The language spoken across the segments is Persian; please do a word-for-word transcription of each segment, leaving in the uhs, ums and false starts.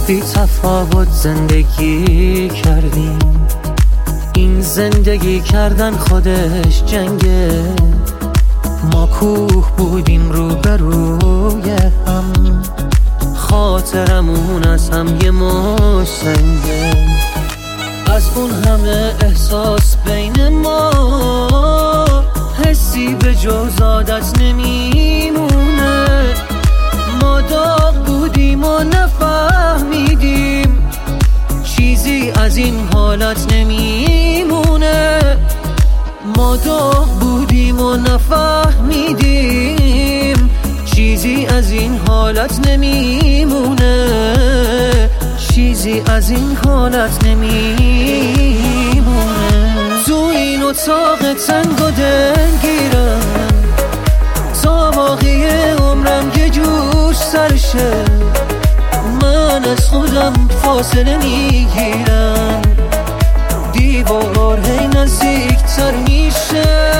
بی تفاوت زندگی کردیم. این زندگی کردن خودش جنگه. ما کوه بودیم رو به روی هم، خاطرمون از هم یه مش سنگه. از اون همه احساس بین ما حسی به جز عادت نمیمونه. ما داغ بودیم و نفهمیدیم چیزی از این حالت نمیمونه. ما داغ بودیم و نفهمیدیم چیزی از این حالت نمیمونه. چیزی از این حالت نمیمونه. تو این اتاق تنگ و دلگیرم تا باقی عمرم یه جور سرشه. من از خودم فاصله میگیرم، دیوار هی نزدیکتر میشه.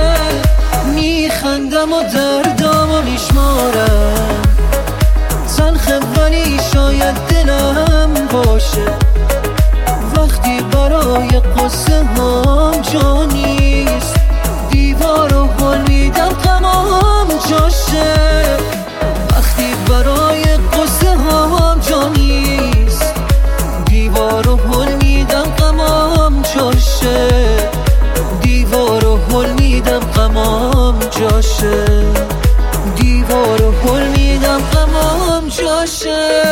میخندم و دردامو میشمارم، تلخه ولی شاید دلم باشه. وقتی برای قصه هم جا نیست، دیوار رو حل میدم تمام جاشه. وقتی برای قصه هم جا نیست، دیوار رو حل میدم تمام جاشه. دیوار رو حل میدم تمام جاشه. دیوار رو حل میدم تمام جاشه.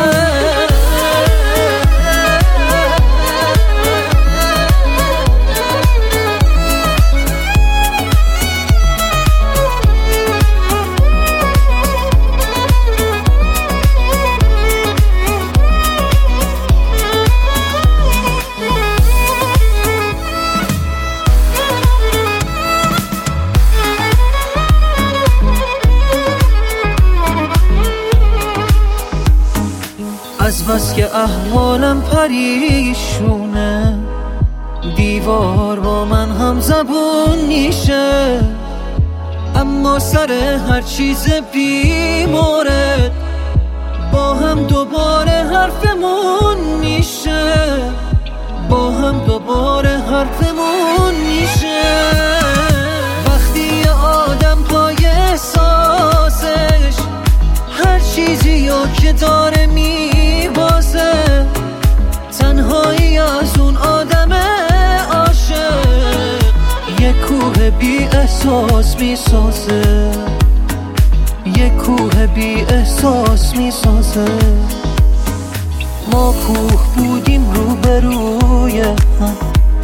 از بس که احوالم پریشونه، دیوار با من هم زبون میشه. اما سر هر چیز بی مورد با هم دوباره حرفمون میشه. با هم دوباره حرفمون میشه. وقتی آدم پای احساسش هر چیزی رو که داره میبازه، تنهایی از اون آدم عاشق یه کوه بی احساس میسازه. یه کوه بی احساس میسازه. ما کوه بودیم رو به روی هم،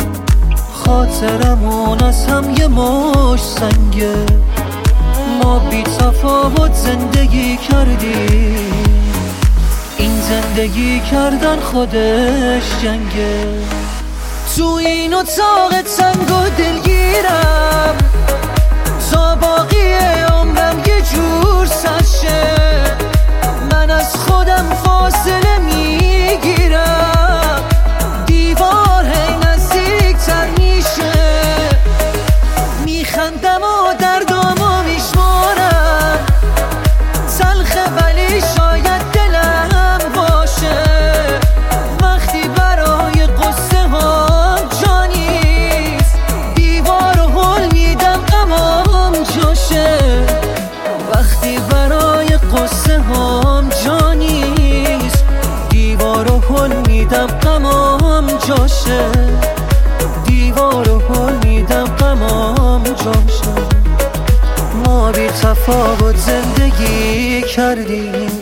خاطرمون از هم یه مش سنگه. ما بی تفاوت زندگی کردیم. این زندگی کردن خودش جنگه. تو این اتاق تنگ و دلگیرم تا باقی عمرم یه جور سرشه. من از خودم فاصله میگیرم، دیوار هی نزدیکتر میشه. میخندم و دردامو میشمارم، تلخه ولی شاید دلم باشه. وقتی برای قصه هم جا نیست، دیوار رو حل میدم تمام جاشه. وقتی برای قصه هم جا نیست، دیوار رو حل میدم تمام جاشه. دیوار رو حل میدم تمام جاشه. ما بی تفاوت زندگی کردیم.